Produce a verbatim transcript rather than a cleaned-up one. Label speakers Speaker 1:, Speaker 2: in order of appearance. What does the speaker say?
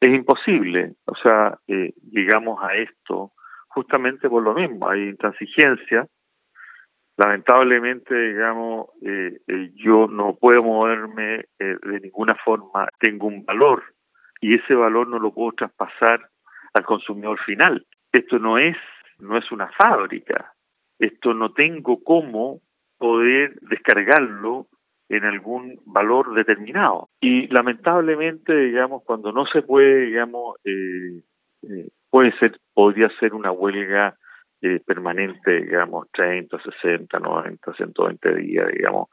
Speaker 1: es imposible, o sea, eh, llegamos a esto justamente por lo mismo, hay intransigencia. Lamentablemente, digamos, eh, eh, yo no puedo moverme eh, de ninguna forma, tengo un valor y ese valor no lo puedo traspasar al consumidor final. Esto no es, no es una fábrica, esto no tengo cómo poder descargarlo en algún valor determinado. Y lamentablemente, digamos, cuando no se puede, digamos, eh, eh, puede ser, podría ser una huelga Eh, permanente, digamos, treinta, sesenta, noventa, ciento veinte días, digamos,